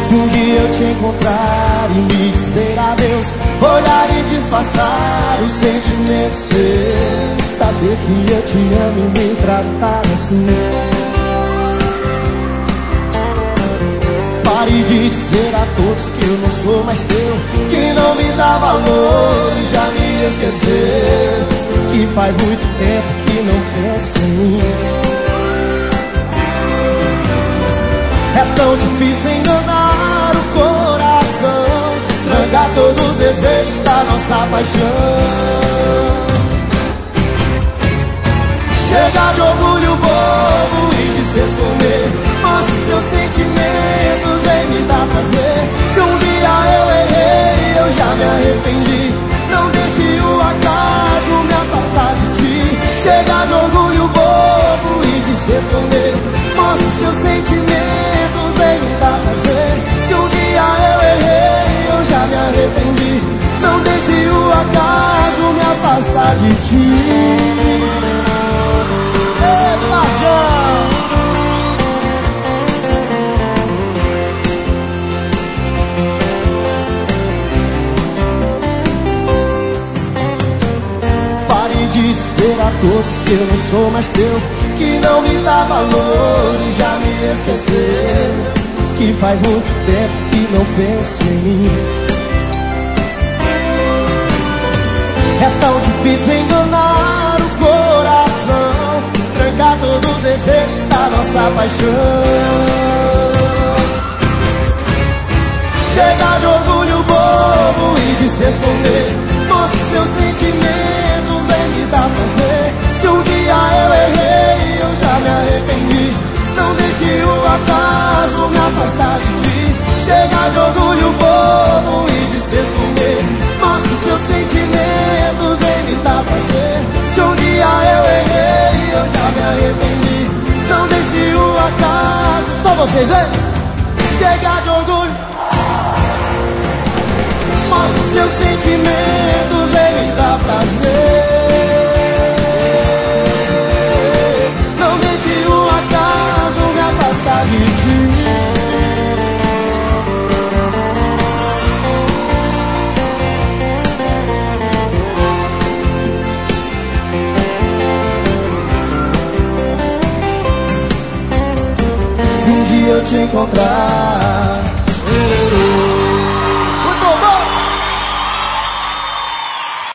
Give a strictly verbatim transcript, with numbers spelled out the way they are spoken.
Se um dia eu te encontrar e me dizer adeus, olhar e disfarçar os sentimentos seus, saber que eu te amo e me tratar assim. Pare de dizer a todos que eu não sou mais teu, que não me dá valor e já me esqueceu, que faz muito tempo que não penso em mim. É tão difícil enganar o coração, trancar todos os desejos da nossa paixão. Chega de orgulho bobo e de se esconder, mostre seus sentimentos em me dar prazer. Se um dia eu errei, eu já me arrependi, não deixe o acaso me afastar de ti. Chega de orgulho bobo e de se esconder, mostre seus sentimentos em me dar prazer. Se um dia eu errei, eu já me arrependi, não deixe o acaso me afastar de ti. Pare de dizer a todos que eu não sou mais teu, que não me dá valor e já me esqueceu, que faz muito tempo que não penso em mim. É tão difícil enganar o coração, trancar todos os desejos da nossa paixão. Chega de orgulho bobo e de se esconder, mostre seus sentimentos em me dar prazer. Se um dia eu errei, eu já me arrependi, não deixe o acaso me afastar de ti. Chega de orgulho bobo e de se esconder, mostre seus sentimentos em me dar prazer. Se um dia eu errei, eu já me arrependi, não deixe o acaso. Só vocês, hein? Chega de orgulho, mostre seus sentimentos em me dar prazer. Não deixe o acaso me afastar de ti. Se um dia eu te encontrar